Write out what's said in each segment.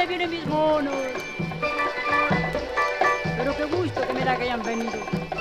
vienen mis monos. Pero qué gusto que me da que hayan venido.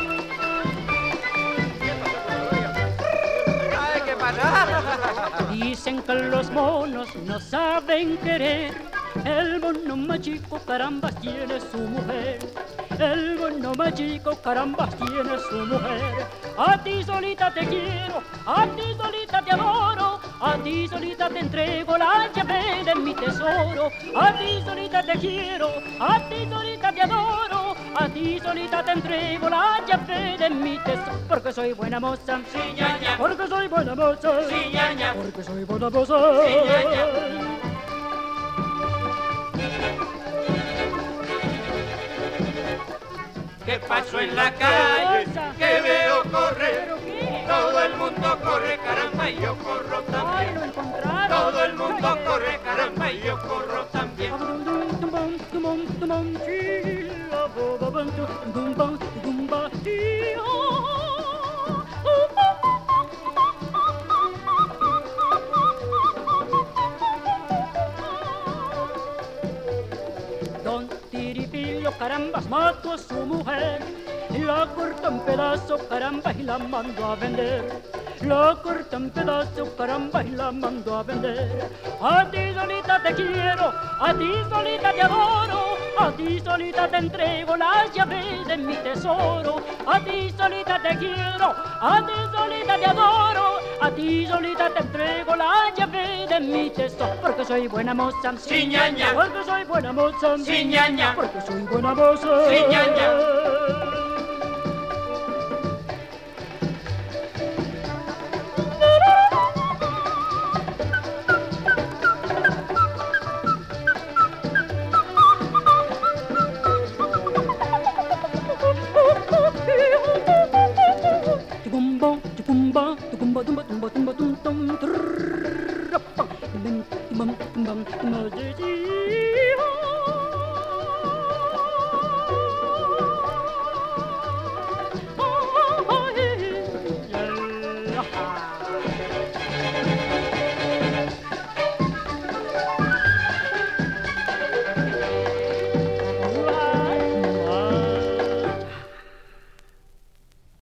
Ay, ¿qué pasa? Dicen que los monos no saben querer. El mono más chico, carambas, tiene su mujer. El mono más chico, carambas, tiene su mujer. A ti solita te quiero, a ti solita te adoro. A ti solita te entrego la llave de mi tesoro. A ti solita te quiero, a ti solita te adoro. A ti solita te entrego la llave de mi tesoro. Porque soy buena moza, Sí, ñaña. porque soy buena moza, Sí, ñaña. porque soy buena moza. Sí, ñaña. ¿Qué pasó en la calle? Que veo correr. ¿Pero qué? Todo el mundo corre, caramba, y yo corro Ay, también. lo encontraron. Todo el mundo corre, caramba, y yo corro también. Don Tiripillo, carambas, mató a su mujer. La cortó en pedazos, caramba, y la mandó a vender. La cortó en pedazos, caramba, y la mandó a vender. A ti solita te quiero, a ti solita te adoro. A ti solita te entrego las llaves de mi tesoro. A ti solita te quiero, a ti solita te adoro. A ti solita te entrego las llaves de mi tesoro. Porque soy buena moza, Sí, ñaña. porque soy buena moza, Sí, ñaña. porque soy buena moza. Sí, ñaña.